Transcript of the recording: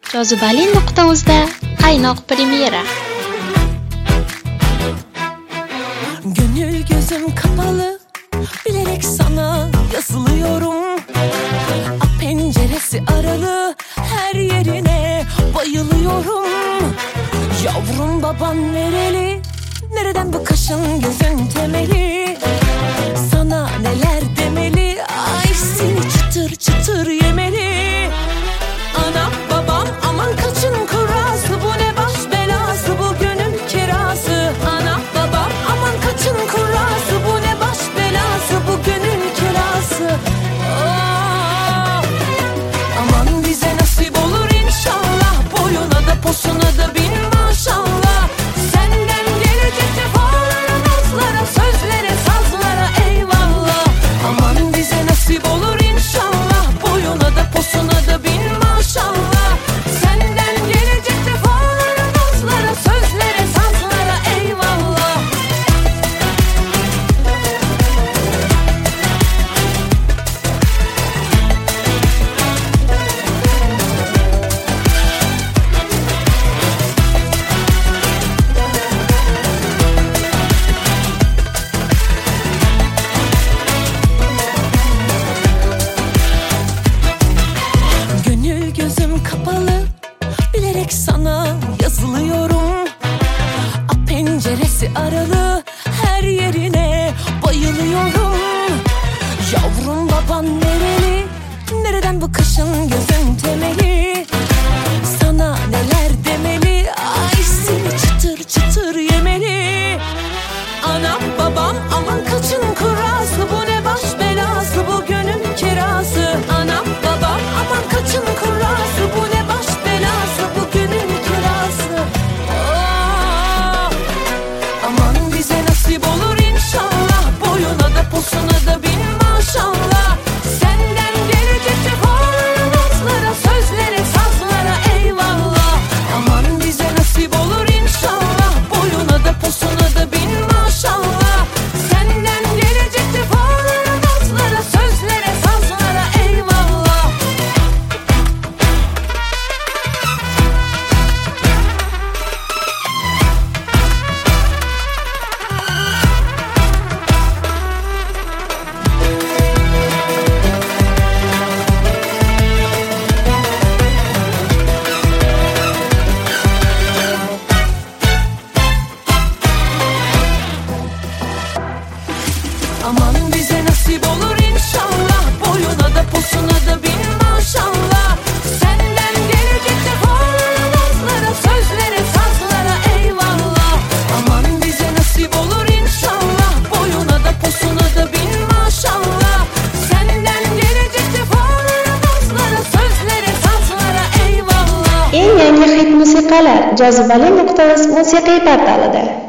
Jozibali.uz'da qaynoq premyera. Gönül gözüm kapalı, bilerek sana yazılıyorum. Penceresi aralı, her yerine bayılıyorum. Yavrum baban nereli? Nereden bu kaşın gözün temeli? Sana neler demeli? Ay seni çıtır çıtır yemeli. Anam babam aman kaçın kurası, bu ne baş belası, bu gönül kirası. Anam babam aman kaçın kurası, bu ne baş belası, bu gönül kirası. Aman bize nasip olur inşallah, boyuna da posuna da bin maşallah. Senden gelecek cefalara, nazlara, sözlere, sazlara eyvallah. Aman bize nasip olur inşallah, boyuna da posuna da bin maşallah. Senden gelecek cefalara, nazlara, sözlere, sazlara eyvallah. Gönül gözüm kapalı, bilerek sana yazılıyorum. Penceresi aralı, her yerine bayılıyorum. Yavrum baban nereli? Nereden bu kaşın gözün temeli? Sana neler demeli? Ay seni çıtır çıtır yemeli. Anam babam aman kaçın kurası, bu ne baş belası, bu gönül kirası. Anam babam aman kaçın kurası, bu ne baş belası, bu gönül kirası. Aman bize nasip olur inşallah, boyuna da posuna da bin maşallah. Senden gelecek cefalara, nazlara, sözlere, sazlara eyvallah. Aman bize nasip olur inşallah, boyuna da posuna da bin maşallah. Senden gelecek cefalara, nazlara, sözlere, sazlara eyvallah. Aman bize nasip olur inşallah, boyuna da posuna da bin maşallah. Senden gelecek cefalara, nazlara, sözlere, sazlara eyvallah. Aman bize nasip olur inşallah, boyuna da posuna da bin maşallah. Senden gelecek cefalara, nazlara, sözlere, sazlara eyvallah. Eng yangi hit musiqalar Jozibali.uz musiqiy portalida.